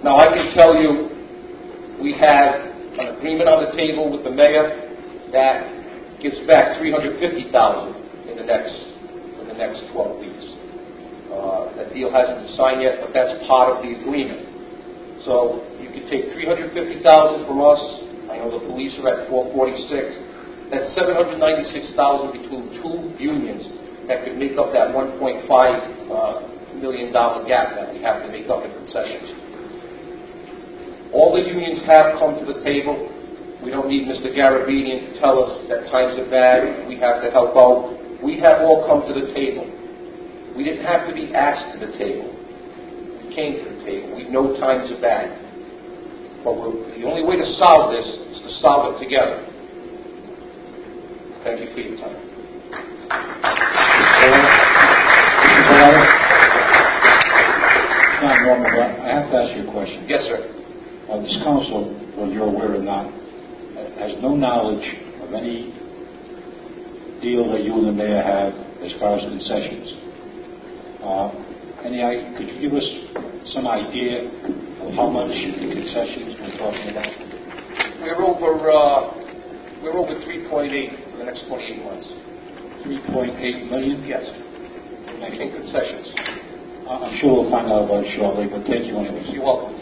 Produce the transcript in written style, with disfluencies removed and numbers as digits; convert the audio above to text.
Now, I can tell you we have an agreement on the table with the mayor that gives back $350,000 in the next 12 weeks. That deal hasn't been signed yet, but that's part of the agreement. So you can take $350,000 from us. I know the police are at $446. That's $796,000 between two unions that could make up that $1.5 million gap that we have to make up in concessions. All the unions have come to the table. We don't need Mr. Garabedian to tell us that times are bad, we have to help out. We have all come to the table. We didn't have to be asked to the table. We came to the table. We know times are bad. But the only way to solve this is to solve it together. Thank you for your time. It's not normal, but I have to ask you a question. Yes, sir. This council, whether you're aware or not, has no knowledge of any deal that you and the mayor have as far as concessions. Could you give us some idea of how much in concessions we're talking about? We're over 3.8 for the next 28 months. 3.8 million? Yes. In concessions. I'm sure we'll find out about it shortly, but thank you anyways. You're welcome.